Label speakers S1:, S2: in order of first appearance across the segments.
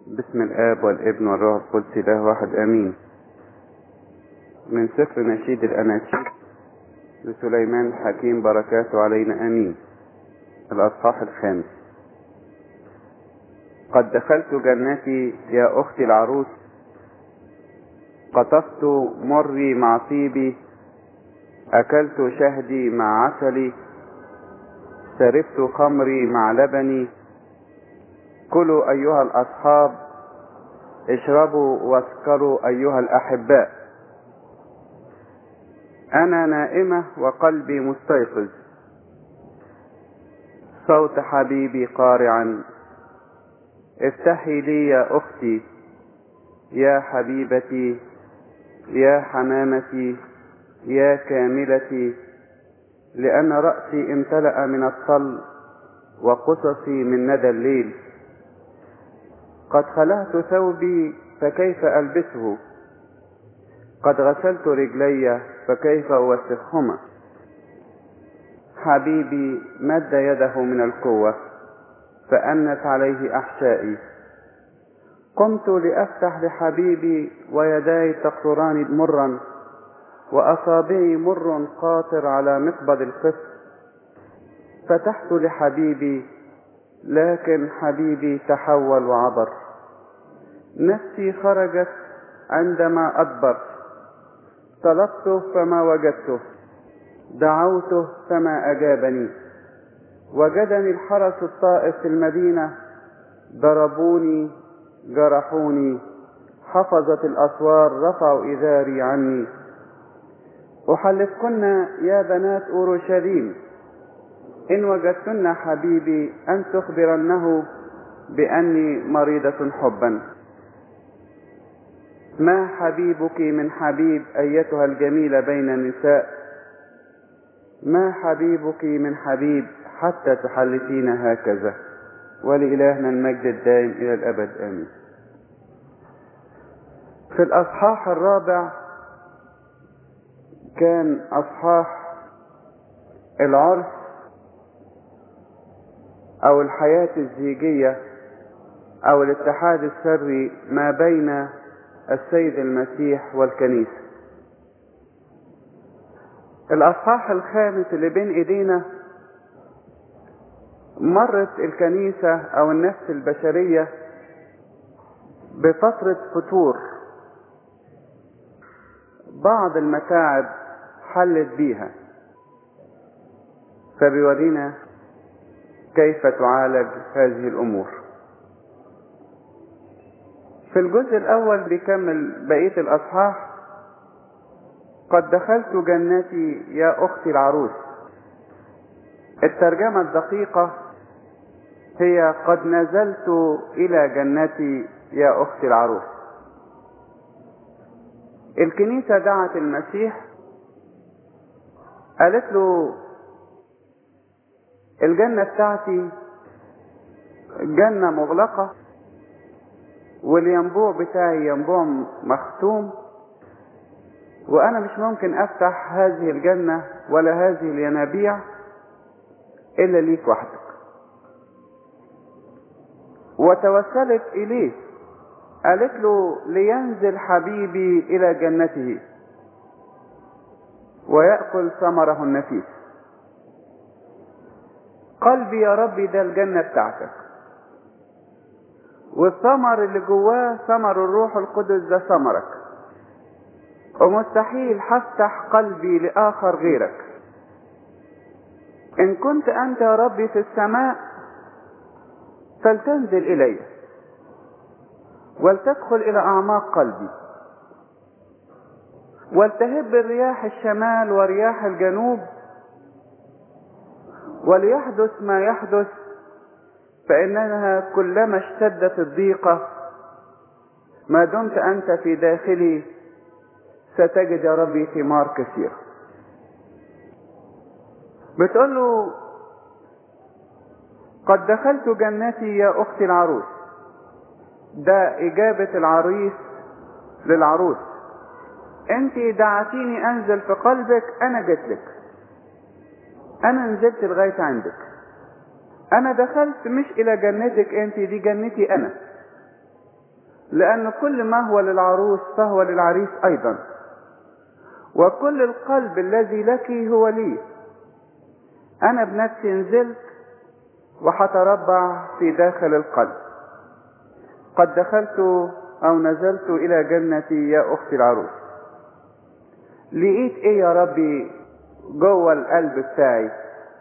S1: باسم الآب والابن والروح القدس إله واحد آمين. من سفر نشيد الأناشيد لسليمان الحكيم بركاته علينا آمين. الأصحاح 5. قد دخلت جنتي يا أختي العروس، قطفت مري مع طيبي، أكلت شهدي مع عسلي، شربت خمري مع لبني. كلوا أيها الأصحاب، اشربوا واسكروا أيها الأحباء. أنا نائمة وقلبي مستيقظ، صوت حبيبي قارعا. افتحي لي يا أختي، يا حبيبتي، يا حمامتي، يا كاملتي، لأن رأسي امتلأ من الطل وقصصي من ندى الليل. قد خلعت ثوبي فكيف ألبسه، قد غسلت رجلي فكيف أوسخهما. حبيبي مد يده من القوة فأنت عليه أحشائي. قمت لأفتح لحبيبي ويداي تقطران مرا، وأصابعي مر قاطر على مقبض القسط. فتحت لحبيبي لكن حبيبي تحول وعبر. نفسي خرجت عندما أدبر، طلبته فما وجدته، دعوته فما أجابني. وجدني الحرس الطائف في المدينة، ضربوني جرحوني، حفظت الأسوار رفعوا إزاري عني. أحلفكن يا بنات أورشليم، إن وجدتن حبيبي أن تخبرنه بأني مريضة حبا. ما حبيبك من حبيب أيتها الجميلة بين النساء، ما حبيبك من حبيب حتى تحلفين هكذا. ولإلهنا المجد الدائم إلى الأبد آمين. في الأصحاح 4 كان أصحاح العرس أو الحياة الزيجية أو الاتحاد السري ما بين السيد المسيح والكنيسة. الأصحاح 5 اللي بين إيدينا مرت الكنيسة أو النفس البشرية بفترة فتور، بعض المتاعب حلت بيها، فبيورينا كيف تعالج هذه الأمور. في الجزء الأول بيكمل بقية الأصحاح: قد دخلت جنتي يا أختي العروس. الترجمة الدقيقة هي قد نزلت إلى جنتي يا أختي العروس. الكنيسة دعت المسيح، قالت له الجنة بتاعتي جنة مغلقة، والينبوع بتاعي ينبوع مختوم، وأنا مش ممكن أفتح هذه الجنة ولا هذه الينابيع إلا ليك وحدك. وتوسلت إليه، قالت له لينزل حبيبي إلى جنته ويأكل ثمره النفيس. قلبي يا ربي ده الجنة بتاعتك، والثمر اللي جواه ثمر الروح القدس ده ثمرك، ومستحيل هفتح قلبي لآخر غيرك. إن كنت أنت يا ربي في السماء فلتنزل إلي ولتدخل إلى أعماق قلبي، ولتهب الرياح الشمال ورياح الجنوب، وليحدث ما يحدث، فإنها كلما اشتدت الضيقة ما دمت أنت في داخلي ستجد يا ربي ثمار كثيرة. بتقول له قد دخلت جنتي يا أختي العروس. ده إجابة العريس للعروس. أنت دعتيني أنزل في قلبك، أنا جيتلك، أنا نزلت لغاية عندك، أنا دخلت مش إلى جنتك أنت، دي جنتي أنا. لأن كل ما هو للعروس فهو للعريس أيضا، وكل القلب الذي لك هو لي. أنا بنفسي نزلت وحتربع في داخل القلب. قد دخلت أو نزلت إلى جنتي يا أختي العروس. لقيت إيه يا ربي جوه القلب بتاعي؟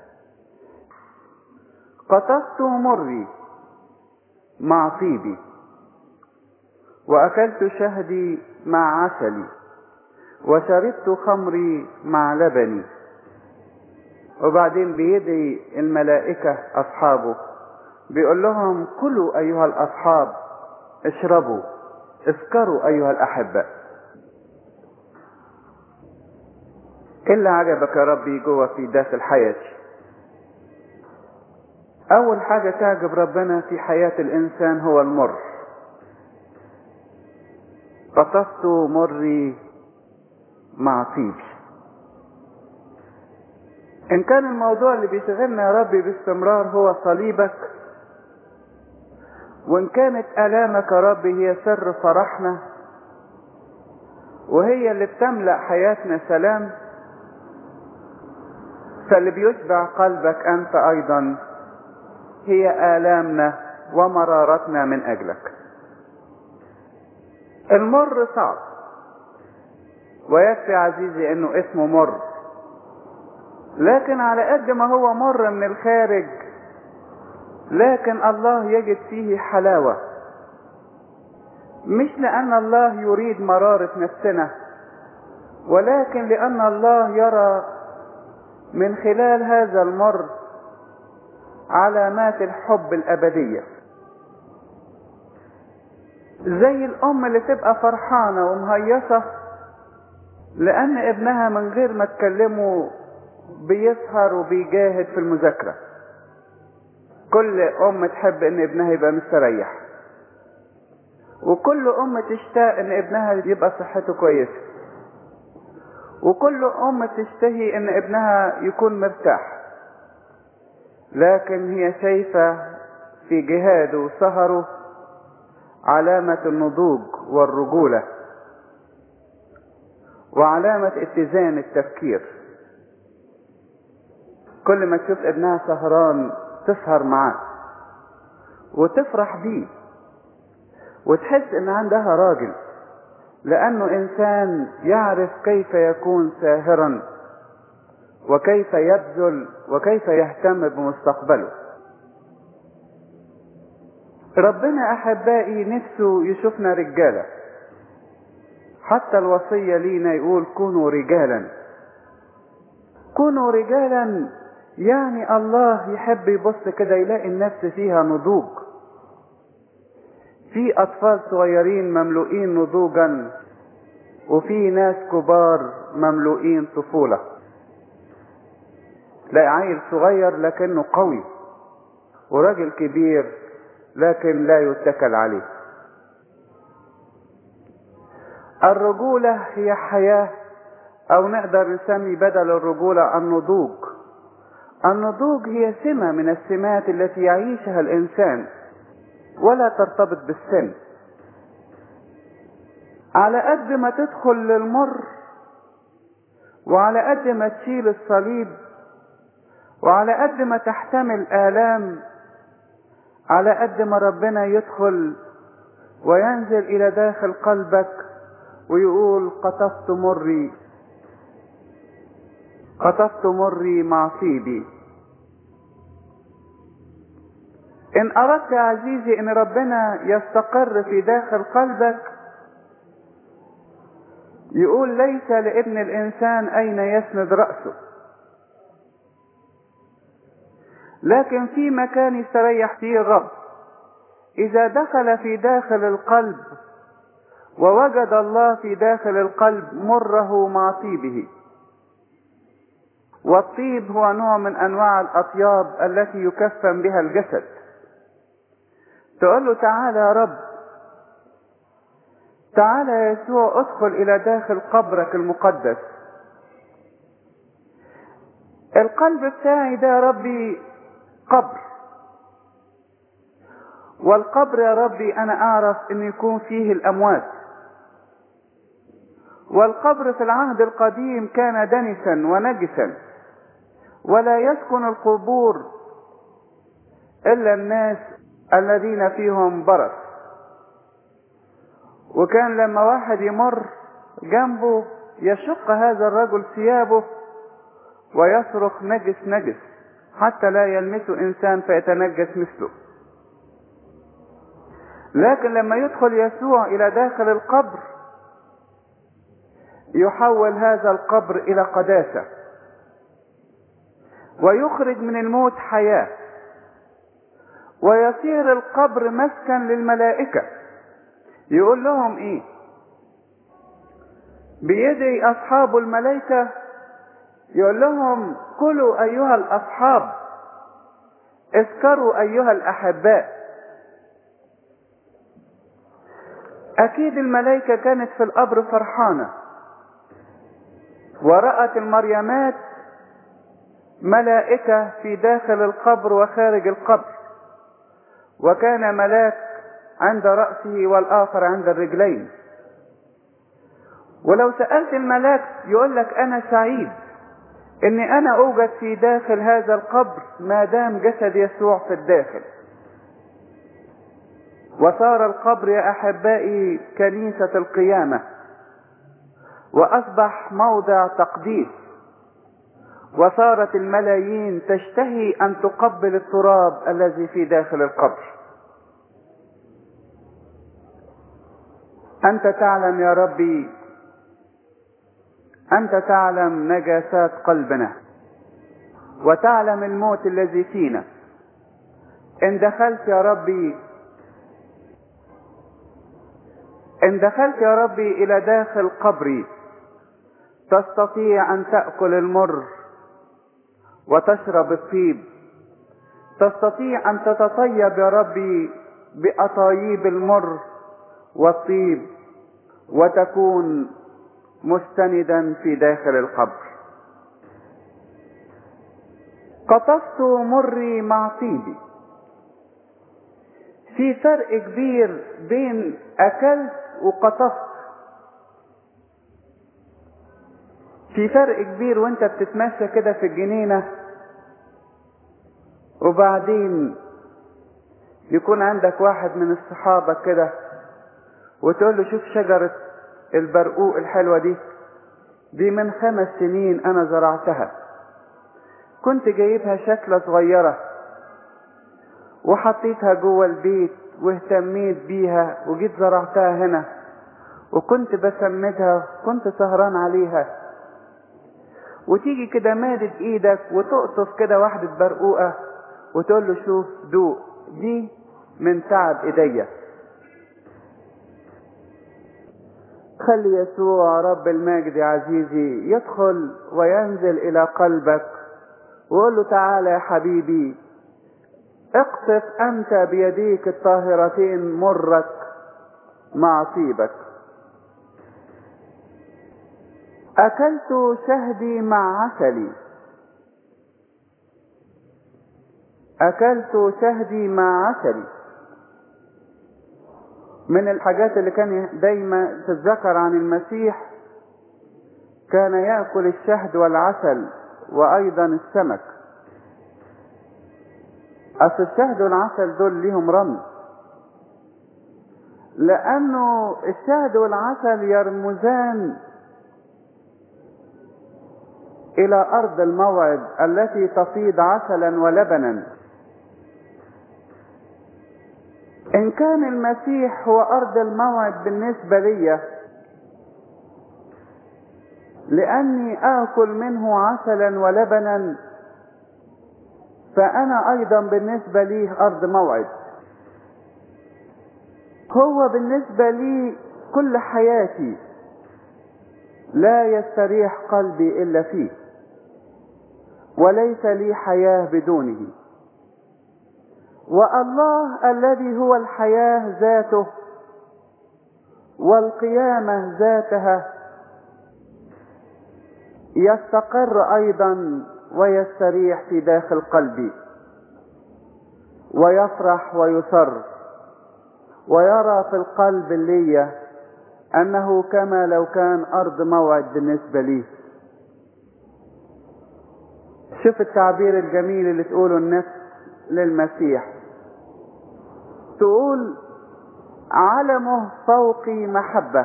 S1: قطفت مري مع طيبي، وأكلت شهدي مع عسلي، وشربت خمري مع لبني. وبعدين بيدي الملائكة أصحابه بيقول لهم: كلوا أيها الأصحاب، اشربوا، اسكروا أيها الأحباء. إيه اللي عجبك يا ربي جوه في داخل حياتي؟ أول حاجة تعجب ربنا في حياة الإنسان هو المر. قطفت مري مع طيبي. إن كان الموضوع اللي بيشغلنا يا ربي باستمرار هو صليبك، وإن كانت آلامك يا ربي هي سر فرحنا وهي اللي بتملأ حياتنا سلام، فاللي بيشبع قلبك أنت أيضا هي آلامنا ومرارتنا من أجلك. المر صعب، ويكفي عزيزي أنه اسمه مر، لكن على قد ما هو مر من الخارج، لكن الله يجد فيه حلاوة. مش لأن الله يريد مرارة نفسنا، ولكن لأن الله يرى من خلال هذا المر علامات الحب الأبدية. زي الأم اللي تبقى فرحانة ومهيصة لأن ابنها من غير ما تكلمه بيسهر وبيجاهد في المذاكرة. كل أم تحب إن ابنها يبقى مستريح، وكل أم تشتاق إن ابنها يبقى صحته كويسة، وكل أم تشتهي إن ابنها يكون مرتاح. لكن هي شايفة في جهاده وسهره علامة النضوج والرجولة، وعلامة اتزان التفكير. كل ما تشوف ابنها سهران تسهر معاه وتفرح بيه وتحس ان عندها راجل، لانه انسان يعرف كيف يكون ساهرا وكيف يبذل وكيف يهتم بمستقبله. ربنا احبائي نفسه يشوفنا رجالة. حتى الوصية لينا يقول: كونوا رجالا. كونوا رجالا، يعني الله يحب يبص كده يلاقي النفس فيها نضوج. في اطفال صغيرين مملوئين نضوجا، وفي ناس كبار مملوئين طفولة. تلاقي عيل صغير لكنه قوي، وراجل كبير لكن لا يتكل عليه. الرجولة هي حياة، او نقدر نسمي بدل الرجولة النضوج. النضوج هي سمة من السمات التي يعيشها الانسان ولا ترتبط بالسن. على قد ما تدخل للمر، وعلى قد ما تشيل الصليب، وعلى قد ما تحتمل آلام، على قد ما ربنا يدخل وينزل إلى داخل قلبك ويقول: قطفت مري، قطفت مري مع طيبي. إن أردت يا عزيزي إن ربنا يستقر في داخل قلبك، يقول: ليس لابن الإنسان أين يسند رأسه، لكن في مكان يستريح فيه الرب. إذا دخل في داخل القلب ووجد الله في داخل القلب، مره مع طيبه. والطيب هو نوع من أنواع الأطياب التي يكفن بها الجسد. تقول له: تعالى يا رب، تعالى يا يسوع، ادخل إلى داخل قبرك المقدس. القلب بتاعي ده يا ربي قبر، والقبر يا ربي أنا أعرف أن يكون فيه الأموات، والقبر في العهد القديم كان دنسا ونجسا، ولا يسكن القبور إلا الناس الذين فيهم برص. وكان لما واحد يمر جنبه يشق هذا الرجل ثيابه ويصرخ نجس نجس حتى لا يلمسه إنسان فيتنجس مثله. لكن لما يدخل يسوع إلى داخل القبر يحول هذا القبر إلى قداسة، ويخرج من الموت حياة، ويصير القبر مسكن للملائكة. يقول لهم ايه؟ بيدي اصحاب الملائكة يقول لهم كلوا ايها الاصحاب، اسكروا ايها الاحباء. اكيد الملائكة كانت في القبر فرحانة، ورأت المريمات ملائكة في داخل القبر وخارج القبر، وكان ملاك عند رأسه والآخر عند الرجلين. ولو سألت الملاك يقول لك أنا سعيد إني أنا أوجد في داخل هذا القبر ما دام جسد يسوع في الداخل. وصار القبر يا أحبائي كنيسة القيامة، وأصبح موضع تقديس، وصارت الملايين تشتهي أن تقبل التراب الذي في داخل القبر. أنت تعلم يا ربي، أنت تعلم نجاسات قلبنا، وتعلم الموت الذي فينا. إن دخلت يا ربي إلى داخل قبري تستطيع أن تأكل المر وتشرب الطيب، تستطيع أن تتطيب يا ربي بأطايب المر والطيب، وتكون مستندا في داخل القبر. قطفت مري مع طيبي. في فرق كبير بين أكلت وقطفت. في فرق كبير وانت بتتمشى كده في الجنينة وبعدين يكون عندك واحد من صحابك كده وتقول له شوف شجرة البرقوق الحلوة دي من 5 سنين انا زرعتها، كنت جايبها شكلة صغيرة وحطيتها جوه البيت واهتميت بيها وجيت زرعتها هنا وكنت بسمدها، كنت سهران عليها. وتيجي كده مادد ايدك وتقطف كده واحدة برقوقة وتقول له شوف دوق، دي من تعب ايديا. خلي يسوع رب المجد يا عزيزي يدخل وينزل الى قلبك وقول له تعالى يا حبيبي اقطف انت بيديك الطاهرتين مرك مع طيبك. اكلت شهدي مع عسلي. اكلت شهدي مع عسلي. من الحاجات اللي كان دايما تتذكر عن المسيح كان يأكل الشهد والعسل وأيضا السمك. أصل الشهد والعسل دول ليهم رمز، لأنه الشهد والعسل يرمزان إلى أرض الموعد التي تفيض عسلا ولبنا. إن كان المسيح هو أرض الموعد بالنسبة لي لأني آكل منه عسلا ولبنا، فأنا أيضا بالنسبة لي أرض موعد. هو بالنسبة لي كل حياتي، لا يستريح قلبي إلا فيه، وليس لي حياة بدونه. والله الذي هو الحياة ذاته والقيامة ذاتها يستقر أيضا ويستريح في داخل قلبي ويفرح ويسر ويرى في القلب اللي أنه كما لو كان أرض موعد بالنسبة ليه. شوف التعبير الجميل اللي تقوله النفس للمسيح، تقول علمه فوقي محبة.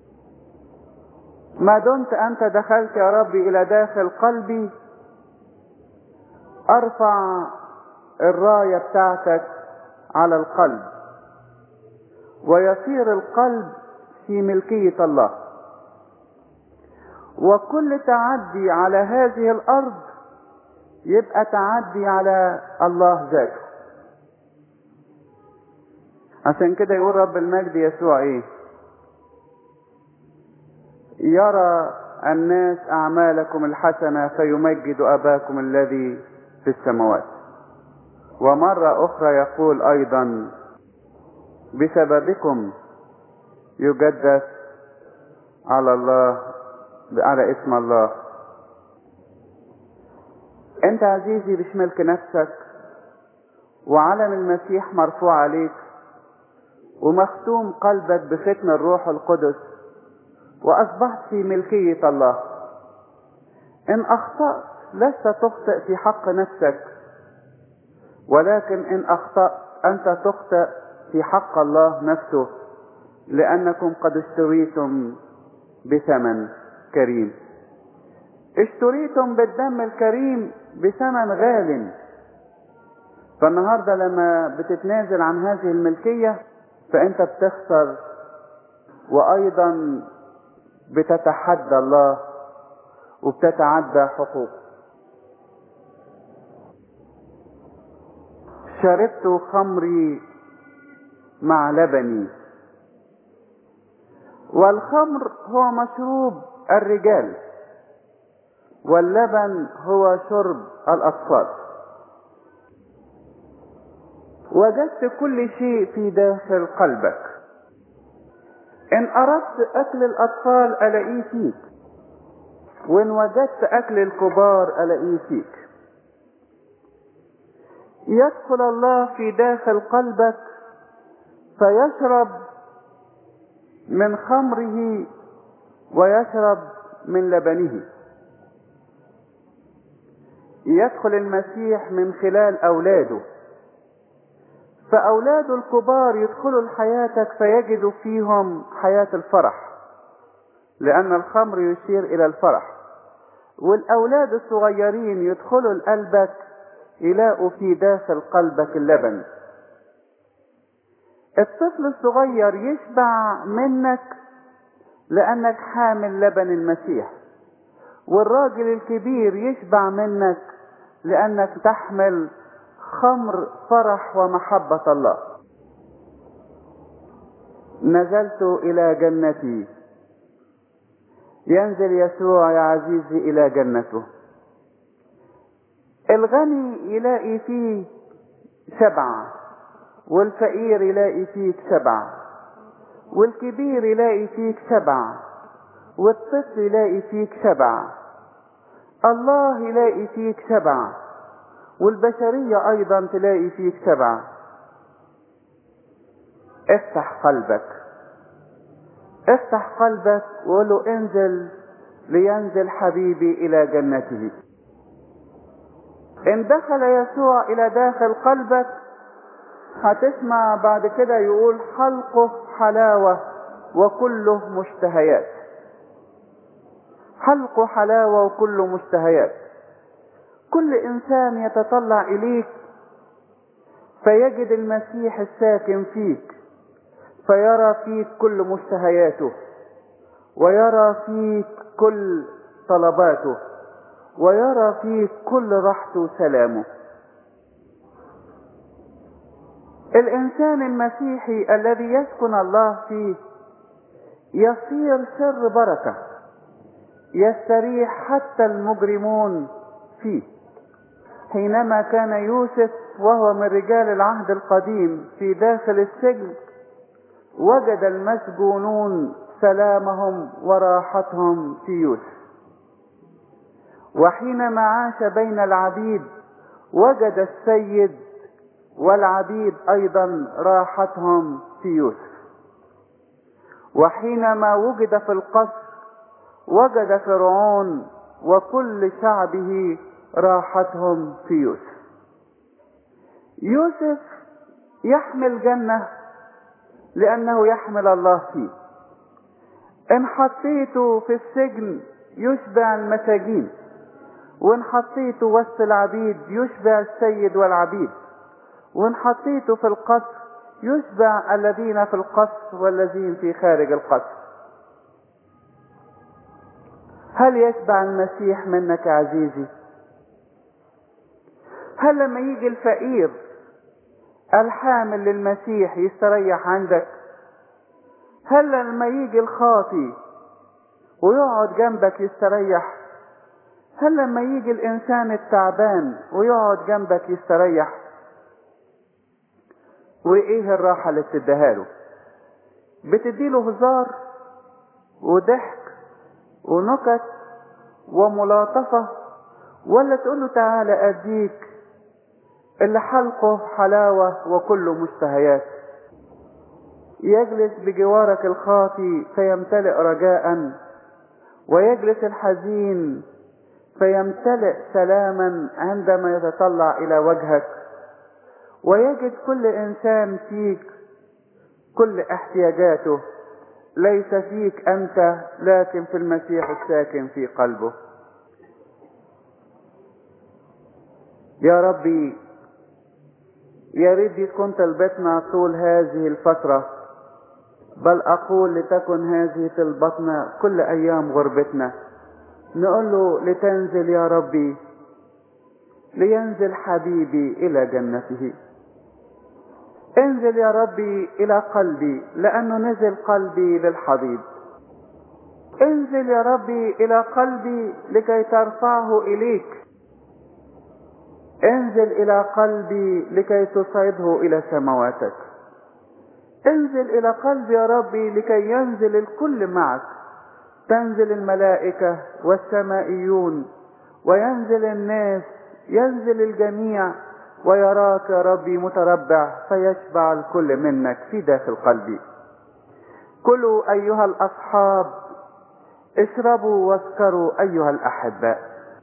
S1: ما دمت أنت دخلت يا ربي إلى داخل قلبي، أرفع الراية بتاعتك على القلب، ويصير القلب في ملكية الله، وكل تعدي على هذه الأرض يبقى تعدي على الله ذاته. عشان كده يقول رب المجد يسوع ايه؟ يرى الناس أعمالكم الحسنة فيمجد أباكم الذي في السماوات. ومرة أخرى يقول أيضا بسببكم يقدس على اسم الله. انت عزيزي مش ملك نفسك، وعلم المسيح مرفوع عليك، ومختوم قلبك بختم الروح القدس، وأصبحت في ملكية الله. إن أخطأت لست تخطئ في حق نفسك، ولكن إن أخطأت أنت تخطئ في حق الله نفسه، لأنكم قد اشتريتم بثمن كريم. اشتريتم بالدم الكريم بثمن غال. فالنهاردة لما بتتنازل عن هذه الملكية فأنت بتخسر، وأيضا بتتحدى الله وبتتعدى حقوق. شربت خمري مع لبني. والخمر هو مشروب الرجال، واللبن هو شرب الأطفال. وجدت كل شيء في داخل قلبك. إن أردت أكل الأطفال ألاقيه فيك، وإن وجدت أكل الكبار ألاقيه فيك. يدخل الله في داخل قلبك فيشرب من خمره ويشرب من لبنه. يدخل المسيح من خلال أولاده، فأولاده الكبار يدخلوا لحياتك فيجدوا فيهم حياة الفرح، لأن الخمر يشير إلى الفرح. والأولاد الصغيرين يدخلوا لقلبك يلاقوا في داخل قلبك اللبن. الطفل الصغير يشبع منك لأنك حامل لبن المسيح، والراجل الكبير يشبع منك لأنك تحمل خمر فرح ومحبة الله. نزلت إلى جنتي. ينزل يسوع يا عزيزي إلى جنته. الغني يلاقي فيه شبع، والفقير يلاقي فيك شبع، والكبير يلاقي فيك شبع، والطفل يلاقي فيك شبع. الله يلاقي فيك شبع، والبشرية أيضا تلاقي فيك شبع. افتح قلبك، افتح قلبك وقول له انزل لينزل حبيبي إلى جنته. إن دخل يسوع إلى داخل قلبك هتسمع بعد كده يقول حلقه حلاوة وكله مشتهيات. حلقه حلاوة وكله مشتهيات. كل إنسان يتطلع إليك فيجد المسيح الساكن فيك، فيرى فيك كل مشتهياته، ويرى فيك كل طلباته، ويرى فيك كل راحته وسلامه. الإنسان المسيحي الذي يسكن الله فيه يصير سر بركة، يستريح حتى المجرمون فيه. حينما كان يوسف وهو من رجال العهد القديم في داخل السجن، وجد المسجونون سلامهم وراحتهم في يوسف. وحينما عاش بين العبيد وجد السيد والعبيد أيضا راحتهم في يوسف. وحينما وجد في القصر وجد فرعون وكل شعبه راحتهم في يوسف. يوسف يحمل جنة لأنه يحمل الله فيه. إن حطيته في السجن يشبع المساجين، وإن حطيته وسط العبيد يشبع السيد والعبيد، وإن حطيته في القصر يشبع الذين في القصر والذين في خارج القصر. هل يشبع المسيح منك يا عزيزي؟ هل لما يجي الفقير الحامل للمسيح يستريح عندك؟ هل لما يجي الخاطي ويقعد جنبك يستريح؟ هل لما يجي الإنسان التعبان ويقعد جنبك يستريح؟ وإيه الراحة اللي بتديها له؟ بتديله هزار وضحك ونكت وملاطفة، ولا تقول له تعالى أديك اللي حلقه حلاوة وكله مشتهيات؟ يجلس بجوارك الخاطي فيمتلئ رجاء، ويجلس الحزين فيمتلئ سلاما عندما يتطلع إلى وجهك، ويجد كل إنسان فيك كل احتياجاته، ليس فيك أنت لكن في المسيح الساكن في قلبه. يا ربي يا ريت تكون طلبتنا طول هذه الفترة، بل أقول لتكن هذه طلبتنا كل أيام غربتنا. نقول له لتنزل يا ربي، لينزل حبيبي إلى جنته. انزل يا ربي إلى قلبي لأنه نزل قلبي للحضيض. انزل يا ربي إلى قلبي لكي ترفعه إليك. انزل إلى قلبي لكي تصعده إلى سماواتك. انزل إلى قلبي يا ربي لكي ينزل الكل معك. تنزل الملائكة والسمائيون وينزل الناس، ينزل الجميع ويراك يا ربي متربع فيشبع الكل منك في داخل قلبي. كلوا أيها الأصحاب، اشربوا واسكروا أيها الأحباء.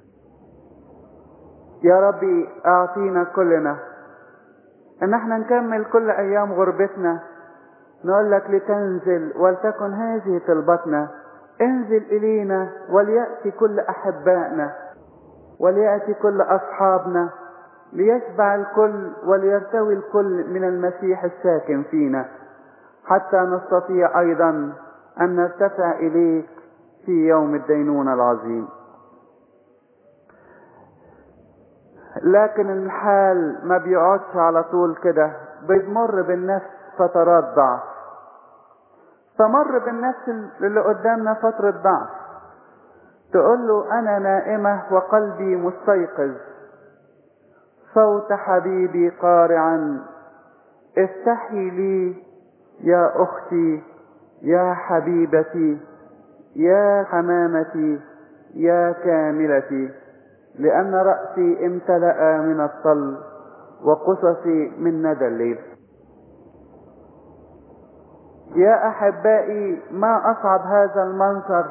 S1: يا ربي أعطينا كلنا ان احنا نكمل كل ايام غربتنا نقول لك لتنزل ولتكن هذه طلبتنا. انزل الينا وليأتي كل احبائنا وليأتي كل اصحابنا ليشبع الكل وليرتوي الكل من المسيح الساكن فينا، حتى نستطيع ايضا ان نرتفع اليك في يوم الدينونة العظيم. لكن الحال ما بيقعدش على طول كده، بتمر بالنفس فترات ضعف. فمر بالنفس اللي قدامنا فترة ضعف، تقول له انا نائمة وقلبي مستيقظ، صوت حبيبي قارعا، افتحي لي يا اختي يا حبيبتي يا حمامتي يا كاملتي، لأن رأسي امتلأ من الطل وقصصي من ندى الليل. يا أحبائي، ما أصعب هذا المنظر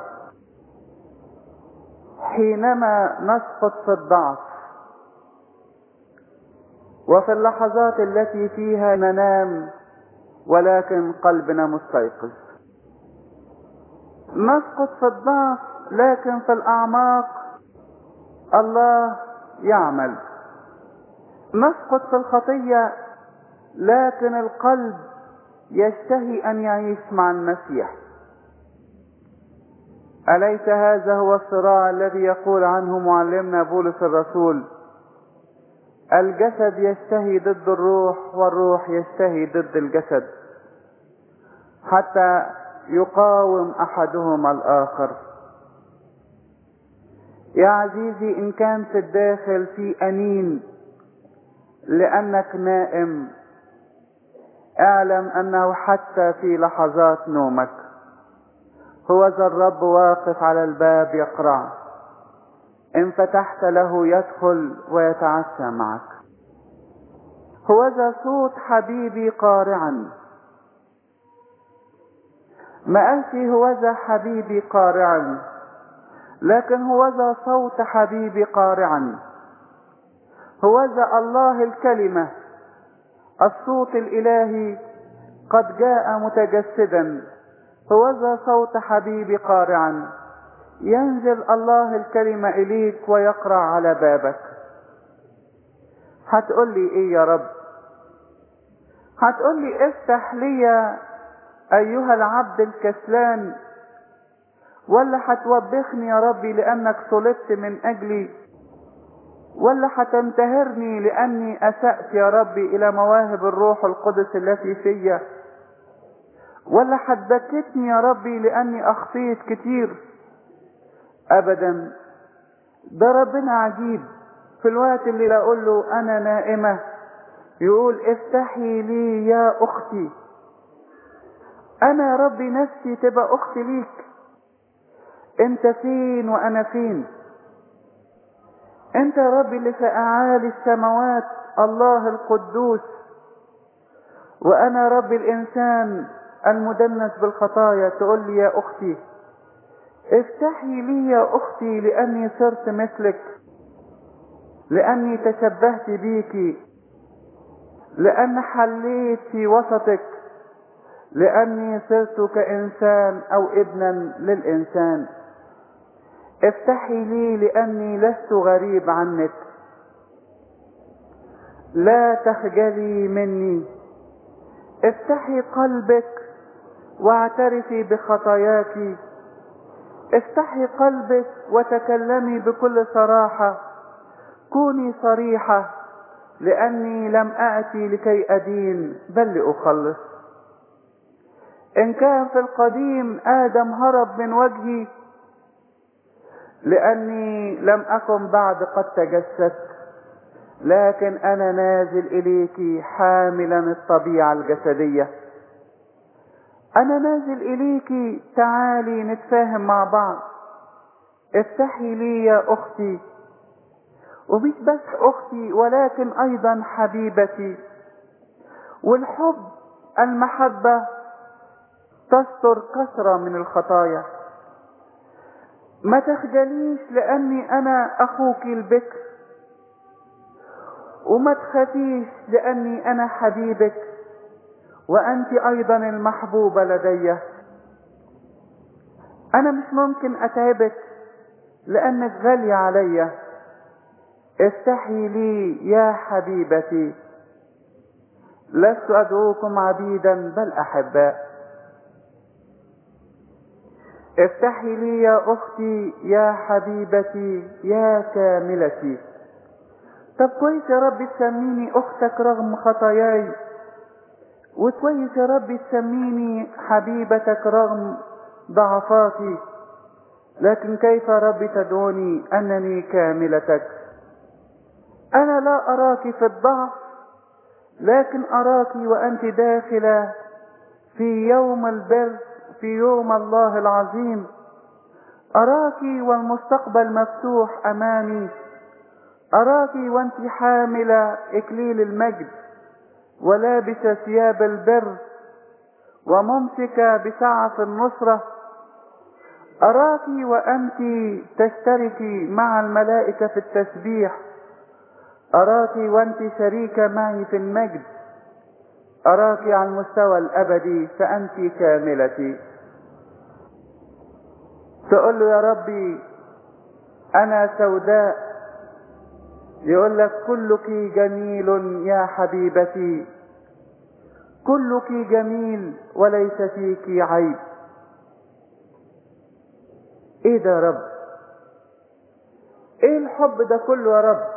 S1: حينما نسقط في الضعف وفي اللحظات التي فيها ننام ولكن قلبنا مستيقظ. نسقط في الضعف لكن في الأعماق الله يعمل. نسقط في الخطية لكن القلب يشتهي أن يعيش مع المسيح. أليس هذا هو الصراع الذي يقول عنه معلمنا بولس الرسول؟ الجسد يشتهي ضد الروح والروح يشتهي ضد الجسد، حتى يقاوم أحدهما الآخر. يا عزيزي، إن كان في الداخل في أنين لأنك نائم، اعلم أنه حتى في لحظات نومك هو ذا الرب واقف على الباب يقرع، إن فتحت له يدخل ويتعشى معك. هو ذا صوت حبيبي قارعا، ما قالش هوذا حبيبي قارعا، لكن هوذا صوت حبيبي قارعا. هوذا الله الكلمة، الصوت الإلهي قد جاء متجسدا. هوذا صوت حبيبي قارعا. ينزل الله الكلمة إليك ويقرع على بابك. هتقول لي إيه يا رب؟ هتقول لي افتح لي أيها العبد الكسلان، ولا هتوبخني يا ربي لأنك صلبت من أجلي، ولا هتنتهرني لأني أسأت يا ربي إلى مواهب الروح القدس التي فيا، ولا هتبكتني يا ربي لأني أخطيت كتير. أبدا، ده ربنا عجيب. في الوقت اللي أقول له أنا نائمة يقول افتحي لي يا أختي. أنا يا ربي نفسي تبقى أختي ليك. أنت فين وأنا فين؟ أنت يا ربي اللي في أعالي السماوات، الله القدوس، وأنا يا ربي الإنسان المدنس بالخطايا. تقول لي يا أختي افتحي لي يا أختي، لأني صرت مثلك، لأني تشبهت بيكي، لأن حليت في وسطك، لأني صرت كإنسان أو ابنا للإنسان. افتحي لي لأني لست غريب عنك. لا تخجلي مني. افتحي قلبك واعترفي بخطاياك. افتحي قلبك وتكلمي بكل صراحة. كوني صريحة، لأني لم آتي لكي أدين بل لأخلص. إن كان في القديم آدم هرب من وجهي، لأني لم أكن بعد قد تجسدت، لكن أنا نازل إليك حاملا الطبيعة الجسدية. أنا نازل إليك، تعالي نتفاهم مع بعض. افتحي لي يا أختي، ومش بس أختي ولكن أيضا حبيبتي. والحب، المحبة تستر كثرة من الخطايا. ما تخجليش لأني أنا أخوك البكر، وما تخافيش لأني أنا حبيبك، وأنت أيضا المحبوبة لدي. أنا مش ممكن أتعبك لأنك غالية علي. افتحي لي يا حبيبتي. لست أدعوكم عبيدا بل أحباء. افتحي لي يا أختي يا حبيبتي يا كاملتي. طب كويس يا رب تسميني أختك رغم خطاياي، وكويس يا رب تسميني حبيبتك رغم ضعفاتي، لكن كيف يا رب تدعوني أنني كاملتك؟ أنا لا أراك في الضعف، لكن أراك وأنت داخلة في يوم البر، في يوم الله العظيم. أراك والمستقبل مفتوح أمامي. أراك وأنت حاملة إكليل المجد، ولابسة ثياب البر، وممسكة بسعف النصرة. أراك وأنت تشتركي مع الملائكة في التسبيح. أراك وأنت شريكة معي في المجد. أراك على المستوى الأبدي، فأنت كاملتي. تقول له يا ربي أنا سوداء، يقول لك كلك جميل يا حبيبتي، كلك جميل وليس فيك عيب. ايه ده يا رب؟ ايه الحب ده كله يا رب؟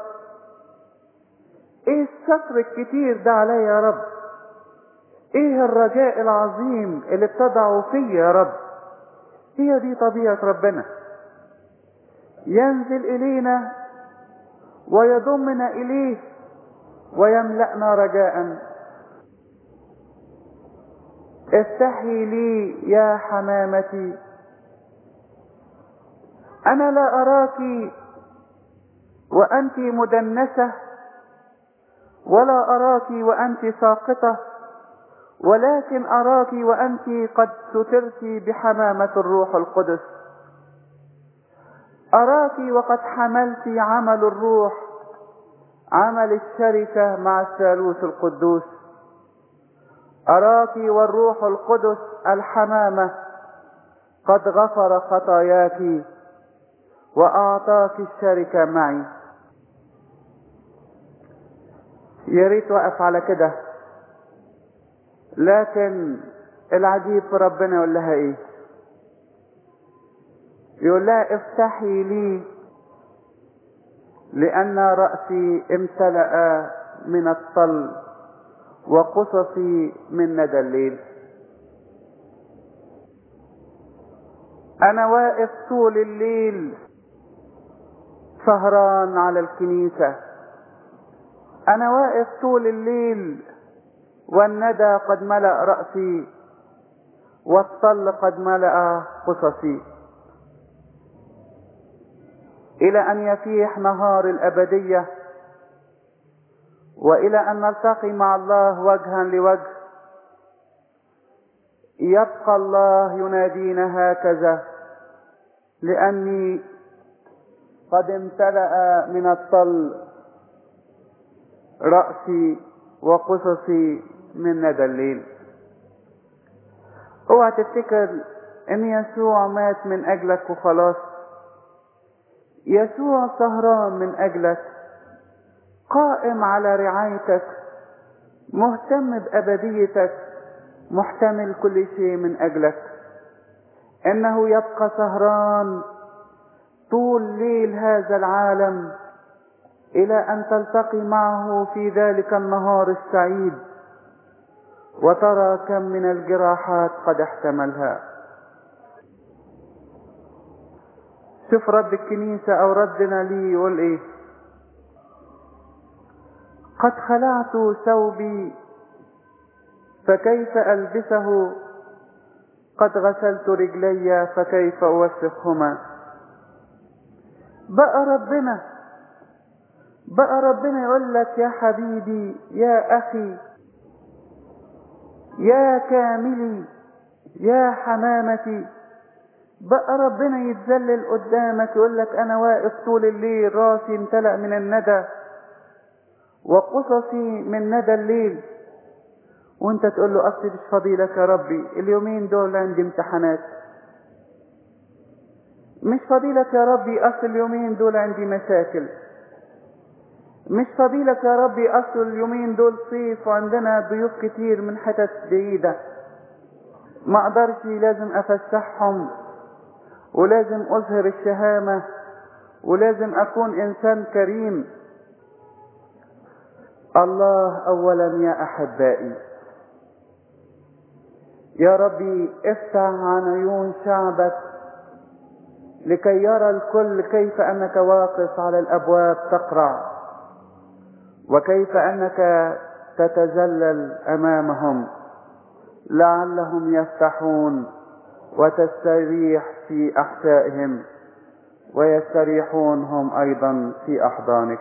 S1: ايه الستر الكتير ده عليا يا رب؟ ايه الرجاء العظيم اللي بتضعه فيا يا رب؟ هي دي طبيعة ربنا، ينزل إلينا ويضمنا إليه ويملأنا رجاء. افتحي لي يا حمامتي. أنا لا أراك وأنت مدنسة، ولا أراك وأنت ساقطة، ولكن أراك وأنت قد سترت بحمامة الروح القدس. أراك وقد حملت عمل الروح، عمل الشركة مع الثالوث القدوس. أراك والروح القدس الحمامة قد غفر خطاياك وأعطاك الشركة معي. يا ريت وقف على كده، لكن العجيب في ربنا يقول لها ايه؟ يقول لها افتحي لي لأن رأسي امتلأ من الطل وقصصي من ندى الليل. أنا واقف طول الليل سهران على الكنيسة، أنا واقف طول الليل والندى قد ملأ رأسي والطل قد ملأ قصصي، إلى أن يفيح نهار الأبدية وإلى أن نلتقي مع الله وجها لوجه. يبقى الله ينادينا هكذا، لأني قد امتلأ من الطل رأسي وقصصي من ندى الليل. اوعى تفتكر ان يسوع مات من اجلك وخلاص. يسوع سهران من اجلك، قائم على رعايتك، مهتم بأبديتك، محتمل كل شيء من اجلك. انه يبقى سهران طول ليل هذا العالم الى ان تلتقي معه في ذلك النهار السعيد وترى كم من الجراحات قد احتملها. شوف رد الكنيسة او ردنا ليه يقول ايه؟ قد خلعت ثوبي فكيف ألبسه، قد غسلت رجلي فكيف أوسخهما. بقى ربنا يقول لك يا حبيبي، يا أخي، يا كاملي، يا حمامتي. بقى ربنا يتذلل قدامك يقول لك أنا واقف طول الليل راسي امتلأ من الندى وقصصي من ندى الليل، وانت تقول له أصلي مش فضيلك يا ربي، اليومين دول عندي امتحانات. مش فضيلك يا ربي، أصل اليومين دول عندي مشاكل. مش فضيلك يا ربي، أصل اليومين دول صيف وعندنا ضيوف كتير من حتت بعيدة، ما أقدرش، لازم أفسحهم ولازم أظهر الشهامة ولازم أكون إنسان كريم. الله أولا يا أحبائي، يا ربي افتح عن عيون شعبك لكي يرى الكل كيف أنك واقف على الأبواب تقرع، وكيف أنك تتذلل أمامهم لعلهم يفتحون وتستريح في أحشائهم ويستريحون هم أيضا في أحضانك.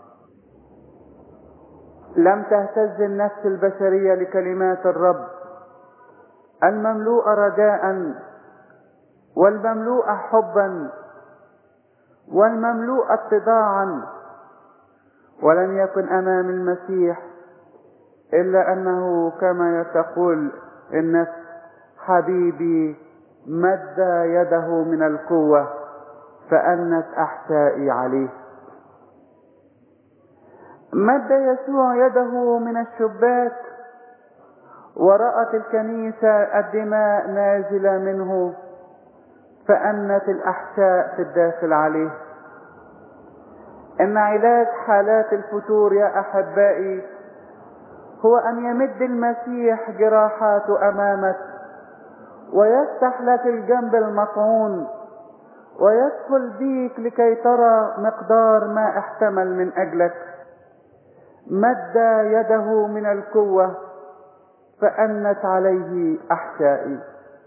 S1: لم تهتز النفس البشرية لكلمات الرب المملوءة رجاء والمملوءة حبا والمملوءة اتضاعا، ولم يكن أمام المسيح إلا أنه كما تقول النفس حبيبي مد يده من القوة فأنت أحشائي عليه. مد يسوع يده من الشباك ورأت الكنيسة الدماء نازلة منه فأنت الأحشاء في الداخل عليه. إن علاج حالات الفتور يا أحبائي هو أن يمد المسيح جراحاته أمامك ويفتح لك الجنب المطعون ويدخل بيك لكي ترى مقدار ما احتمل من أجلك. مد يده من القوة فأنت عليه أحشائي.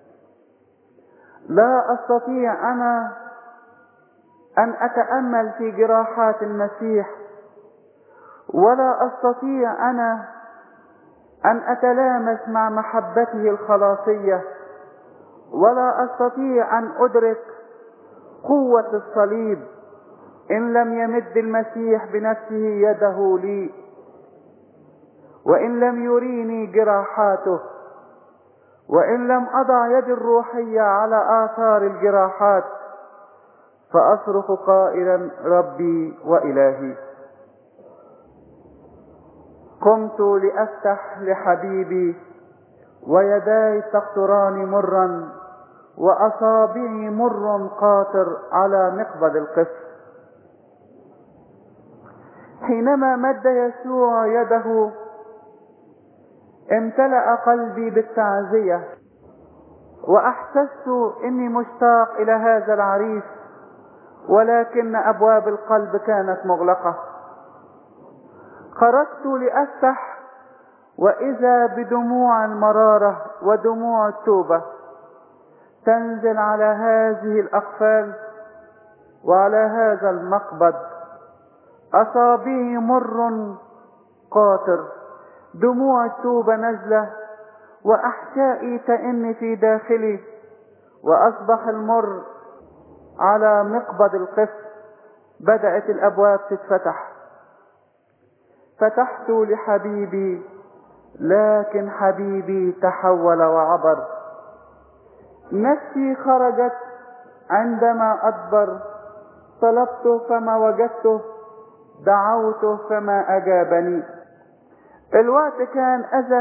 S1: لا أستطيع أنا أن أتأمل في جراحات المسيح، ولا أستطيع أنا أن أتلامس مع محبته الخلاصية، ولا أستطيع أن أدرك قوة الصليب إن لم يمد المسيح بنفسه يده لي، وإن لم يريني جراحاته، وإن لم أضع يدي الروحية على آثار الجراحات، فأصرخ قائلا ربي وإلهي. قمت لأفتح لحبيبي، ويداي تقطران مرا، وأصابعي مر قاطر على مقبض القفل. حينما مد يسوع يده امتلأ قلبي بالتعزية، وأحسست إني مشتاق إلى هذا العريس، ولكن أبواب القلب كانت مغلقة. خرجت لأفتح، وإذا بدموع المرارة ودموع التوبة تنزل على هذه الأقفال وعلى هذا المقبض. أصابعي مر قاطر، دموع التوبة نزلة، وأحشائي تئن في داخلي، وأصبح المر على مقبض القفل. بدأت الأبواب تتفتح. فتحت لحبيبي، لكن حبيبي تحول وعبر. نفسي خرجت عندما أدبر. طلبته فما وجدته، دعوته فما أجابني. الوقت كان أزف،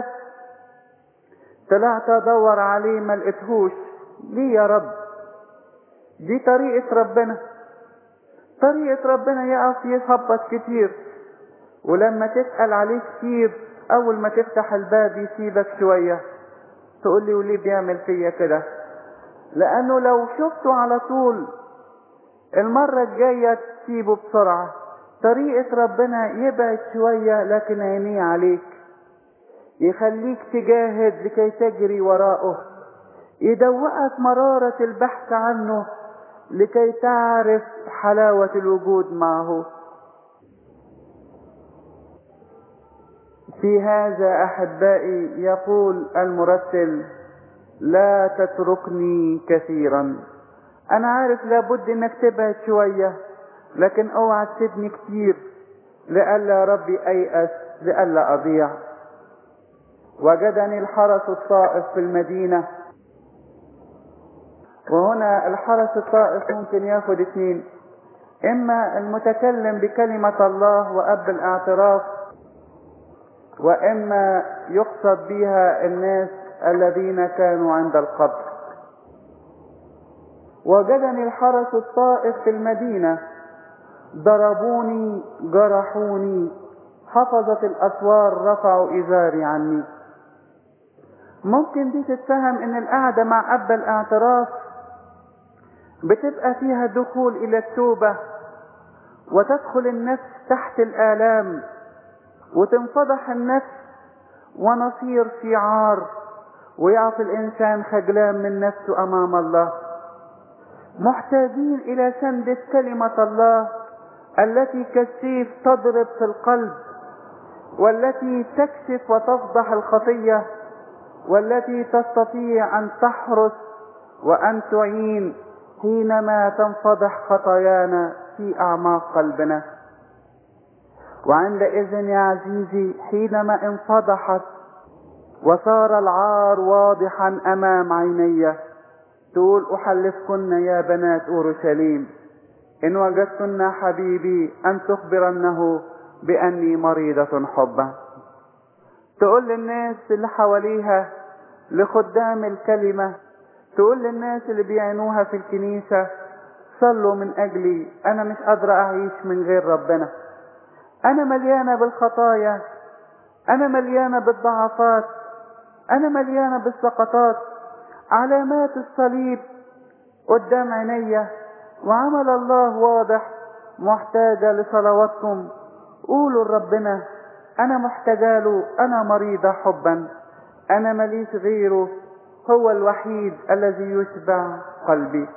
S1: طلعت أدور عليه ما لقيتهوش. ليه يا رب؟ دي طريقة ربنا. طريقة ربنا يقف يخبط كتير، ولما تسأل عليه كتير أول ما تفتح الباب يسيبك شوية. تقول لي وليه بيعمل فيا كده؟ لأنه لو شفته على طول المرة الجاية تسيبه بسرعة. طريقة ربنا يبعد شوية لكن عينيه عليك، يخليك تجاهد لكي تجري وراءه، يدوقك مرارة البحث عنه لكي تعرف حلاوة الوجود معه. في هذا أحبائي يقول المرتل: لا تتركني كثيرا. أنا عارف لابد إنك تبعد شوية، لكن اوعى تسيبني كتير، لئلا ربي أيأس، لئلا أضيع. وجدني الحرس الطائف في المدينة. وهنا الحرس الطائف ممكن ياخد اثنين: إما المتكلم بكلمة الله وأب الاعتراف، وإما يقصد بها الناس الذين كانوا عند القبر. وجدني الحرس الطائف في المدينة، ضربوني، جرحوني، حفظت الأسوار رفعوا إزاري عني. ممكن دي تتفهم إن القعدة مع أب الاعتراف بتبقى فيها دخول إلى التوبة، وتدخل النفس تحت الآلام، وتنفضح النفس، ونصير في عار، ويعطي الإنسان خجلان من نفسه أمام الله. محتاجين إلى سندة كلمة الله التي كالسيف تضرب في القلب، والتي تكشف وتفضح الخطية، والتي تستطيع أن تحرس وأن تعين حينما تنفضح خطايانا في أعماق قلبنا. وعندئذ يا عزيزي حينما انفضحت وصار العار واضحا أمام عيني، تقول: أحلفكن يا بنات أورشليم إن وجدتن حبيبي أن تخبرنه بأني مريضة حبا. تقول للناس اللي حواليها، لخدام الكلمة، تقول للناس اللي بيعينوها في الكنيسة: صلوا من أجلي، أنا مش قادرة أعيش من غير ربنا. أنا مليانة بالخطايا، أنا مليانة بالضعفات، أنا مليانة بالسقطات. علامات الصليب قدام عينيا، وعمل الله واضح. محتاجة لصلواتكم. قولوا لربنا: أنا محتاجة له، أنا مريضة حبا، أنا مليش غيره، هو الوحيد الذي يشبع قلبي.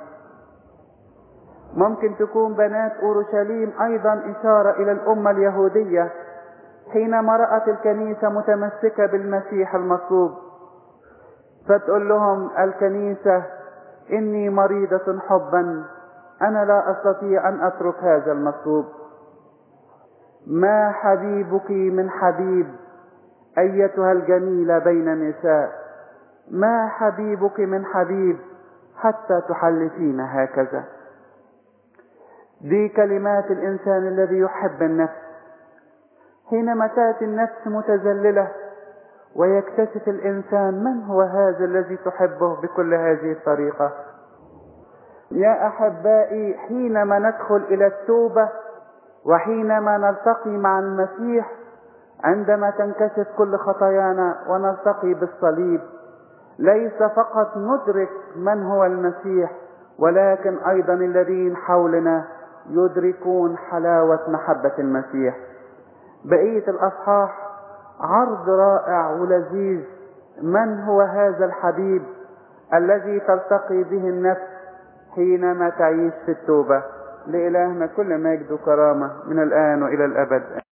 S1: ممكن تكون بنات أورشليم أيضا إشارة إلى الأمة اليهودية، حينما رأت الكنيسة متمسكة بالمسيح المصلوب، فتقول لهم الكنيسة: إني مريضة حبا، أنا لا أستطيع أن أترك هذا المصلوب. ما حبيبك من حبيب أيتها الجميلة بين النساء، ما حبيبك من حبيب حتى تحلفين هكذا. دي كلمات الإنسان الذي يحب النفس. حينما تأتي النفس متذللة ويكتشف الإنسان من هو هذا الذي تحبه بكل هذه الطريقة. يا أحبائي، حينما ندخل إلى التوبة وحينما نلتقي مع المسيح، عندما تنكشف كل خطايانا ونلتقي بالصليب، ليس فقط ندرك من هو المسيح، ولكن أيضا الذين حولنا يدركون حلاوة محبة المسيح. بقية الأصحاح عرض رائع ولذيذ، من هو هذا الحبيب الذي تلتقي به النفس حينما تعيش في التوبة. لإلهنا كل مجد وكرامة من الآن وإلى الأبد.